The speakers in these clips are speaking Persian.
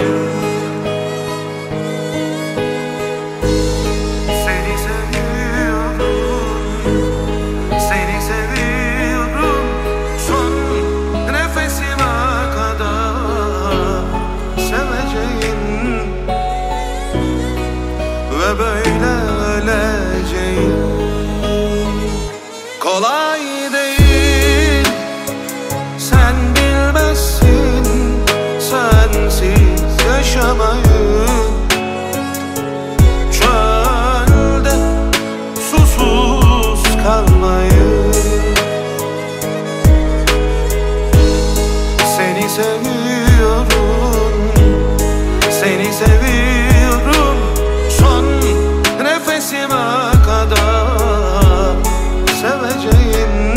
Böyle öleceğim. Kolay değil, sen bilmezsin sensiz yaşamayı. Çölde susuz kalmayı. Seni seviyorum, seni seviyorum. Son nefesime kadar seveceğim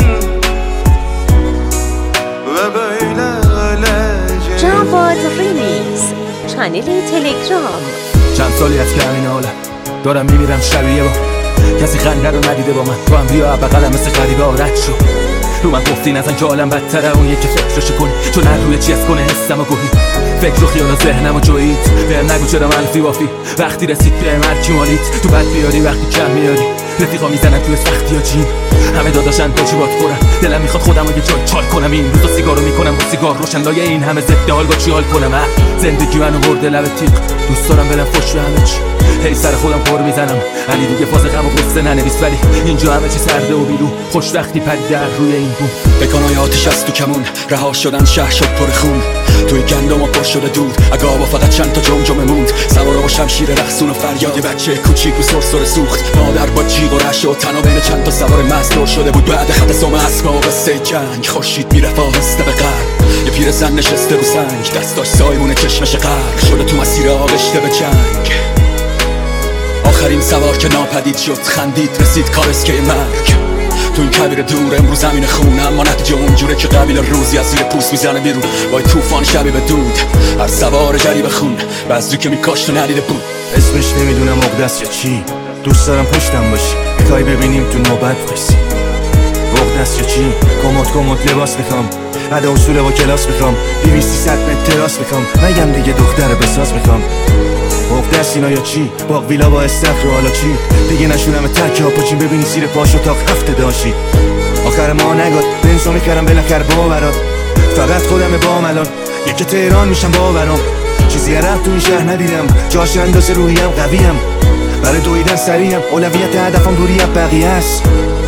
ve böyle öleceğim. جواد ریمیکس چنل تلگرام. چند سالی از که همین حاله دارم میمیرم شبیه با کسی خنده رو ندیده با من. تو هم بیا بغلم مثل غریبه رد شو. رو من گفتی نزن که حالم بدتره اون یکی فکرشو کنی چون هر روی چیز کنه حسم و گوهی فکر و خیال و ذهنم و جویید بهم نگو چرا منفی وافی وقتی رسید بهم هرکی مالیت تو بد بیاری وقتی کم میاری رفیقا میزنن توی سختی ها جین همه داداشن تا چی باد خورم دلم میخواد خودم رو یه جای چال کنم این روزا سیگارو میکنم با سیگار روشن لایه این همه ضد حال با چی حال کنم زندگی منو برده لب تیغ دوست دارم برم خوش به همه چی هی سر خودم پر میزنم علی دیگه فاز غم و غصه ننویس ولی اینجا همه چی سرده و بیرو خوش وقتی پدید در روی این بوم بکنای آتش از تو کمون رها شدن شهر شد پر خون توی گندم و پر شده دود اگه آبا فقط چند تا جمجمه موند سوارا با شمشیر رقصون و فریاد یه بچه کوچیک رو سرسره سوخت مادر با جیغ و رعشه و تنها بین چند تا سوار مزدور شده بود بعد خط سم اسباب سه جنگ خورشید میرفت آهسته به غرب یه پیرزن نشسته رو سنگ دستاش سایمون چشمش غرق شده تو مسیر آغشته به جنگ آخرین سوار که ناپدید شد خندید رسید کارسکه مرگ تو این کبیر دور امروز زمین خونه اما نتیجه اونجوره که قبیل روزی از زیر پوست میزنه بیرون با طوفان شبیه به دود هر سوار جریب خون بذری که میکاشت و ندیده بود اسمش نمیدونم مقدس یا چی دوست دارم پشتم باشی میخوای ببینیم تو نوبت باشی مقدس یا چی کمد لباس میخوام بعد اصول با کلاس میخوام 200 متر تراس میخوام نگم دیگه دختر بساز میخوام مقدس اینا یا چی باغ ویلا با استخر حالا چی دیگه نشونم تکه ها پاچین ببینی زیر پاش اتاق هفته داشی آخر ما نگاد بنزو میکردم بالاخره باورات فقط خودم بام الان یکی تهران میشم باورام چیزی رفت تو این شهر ندیدم جاش اندازه روحیم قویم برای دویدن سریم اولویت هدفم دوری از بقیه است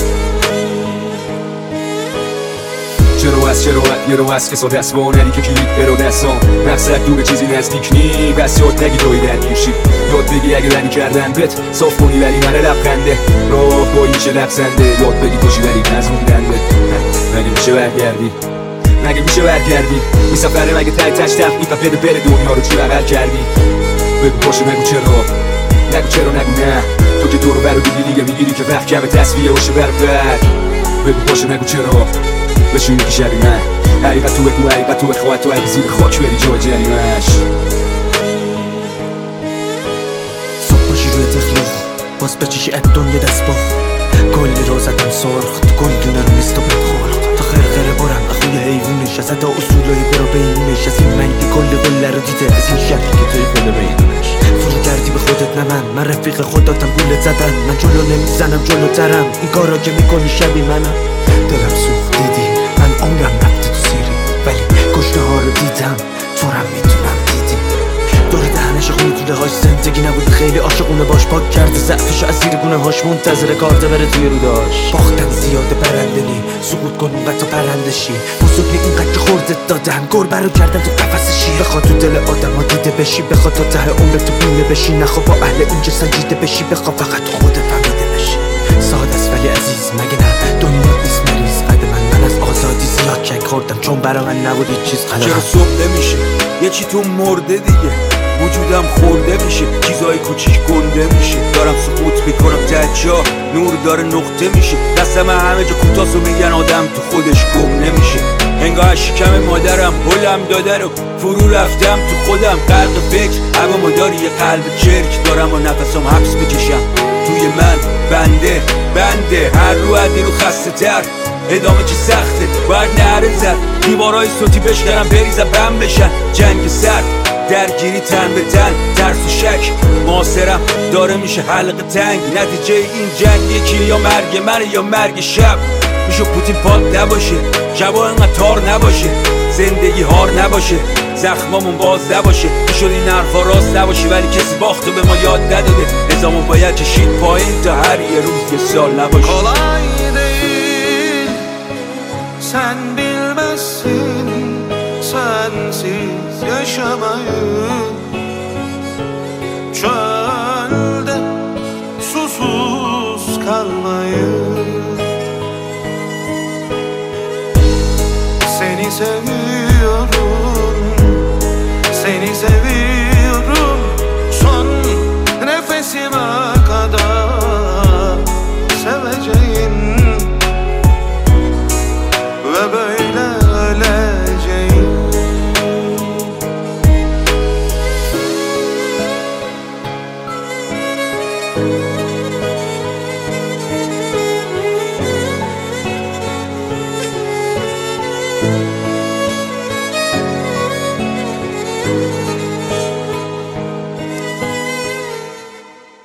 چرا از که دست با نری که کلید برو دستان مقصد دور چیزی نزدیک نی بس یاد نگی دویدن گیرشی یاد بگی اگه رنی کردن بت صاف کنی ولی من لبخنده راه با ایشه لبسنده یاد بگی کشی ولی نزموندنده مگه میشه برگردی این سفره مگه تش تحقیق و بده دنیا رو چی بغل کردی بگو باشه نگو چرا نگو نه تو که دورو برو دیگه میگیری که وقت کمه تصویه باشه بگو باشه نگو چرا بشونی که شبی من حقیقت تو بخواه تو اگه زیر خاک بری جای جریمش صبح باشی روی تخلیق باز بچشی دنیا دست با کلی رو زدم سرخ تو گلدونه رو نیست و بدخور تا خرخره برم اخوی حیوونش از ادا اصولای برو بینش از این منگی کل قله رو دیده از این شکل که توی قله بینش فرو کردی به خودت نه من رفیق خودتم گولت زدن من جلو نمیزنم جلوترم این کارا که میکنی شبی منم دلم سوخت دیدی من عمرم رفته تو سیری ولی کشته ها رو دیدم تو رم میتونم دیدی دور دهنش خونتونه هاش زندگی نبود خیلی عاشقونه باش پاک کرده ضعفش از زیر گونه هاش منتظر کارته بره توی روداش باختن زیاده برنده نی سقوط کن اونقدر تا پرنده شی بزرگی اینقدر که خوردت دادن گربه رو کردن تو قفسشی بخواد تو دل آدم ها دیده بشی بخواد تا ته عمر تو بینه بشی نخوا با اهل اینجا سنجیده بشی بخواد فقط تو خودت فهمیده بشی ساده است ولی عزیز مگه نه دنیا نیست مریض قد من از آزادی زیاد چک خوردم چون برا من نبود هیچ چیز قلقم چرا صبح نمیشه یه چی تو مرده دیگه وجودم خورده میشه چیزای کوچیک گنده میشه دارم سقوط میکنم تجا نور داره نقطه میشه دستم همه جا کوتاست و میگن آدم تو خودش گم نمیشه انگاه شکم مادرم هلم داده رو فرو رفتم تو خودم غرق فکر اما مداری یه قلب چرک دارم و نفسم حبس میکشم توی من بنده هر رو عدی رو خسته تر ادامه چه سخته باید نهره زد دیوارای صوتی بشکنم بریزه بم بشن جنگ سرد درگیری تن به تن، ترس و شک معاصرم داره میشه حلقه تنگ. نتیجه این جنگ یکی یا مرگ من یا مرگ شب. میشه پوتین پاک نباشه، شبا انقدر تار نباشه، زندگی هار نباشه، زخمامون باز نباشه. میشد این حرفا راست نباشه ولی kesi باختو به ما یاد نداده. نظامو باید کشید پایین تا هر یه روز یه سال نباشه. Kolay değil, sen bilmezsin sensiz yaşamayı. Çölde susuz kalmayı. Seni seviyorum